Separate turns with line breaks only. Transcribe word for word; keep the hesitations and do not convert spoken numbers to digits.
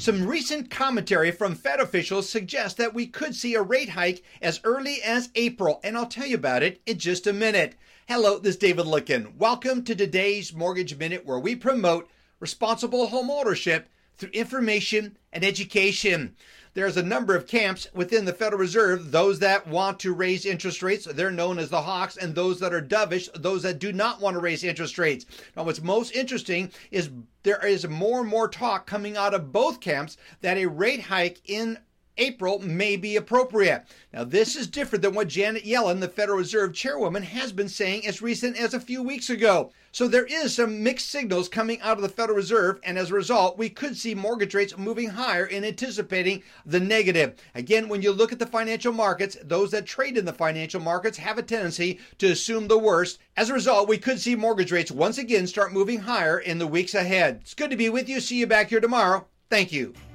Some recent commentary from Fed officials suggests that we could see a rate hike as early as April, and I'll tell you about it in just a minute. Hello, this is David Licken. Welcome to today's Mortgage Minute, where we promote responsible home ownership through information and education. There's a number of camps within the Federal Reserve, those that want to raise interest rates, they're known as the hawks, and those that are dovish, those that do not want to raise interest rates. Now, what's most interesting is there is more and more talk coming out of both camps that a rate hike in April may be appropriate. Now, this is different than what Janet Yellen, the Federal Reserve chairwoman, has been saying as recent as a few weeks ago. So there is some mixed signals coming out of the Federal Reserve, and as a result, we could see mortgage rates moving higher in anticipating the negative. Again, when you look at the financial markets, those that trade in the financial markets have a tendency to assume the worst. As a result, we could see mortgage rates once again start moving higher in the weeks ahead. It's good to be with you. See you back here tomorrow. Thank you.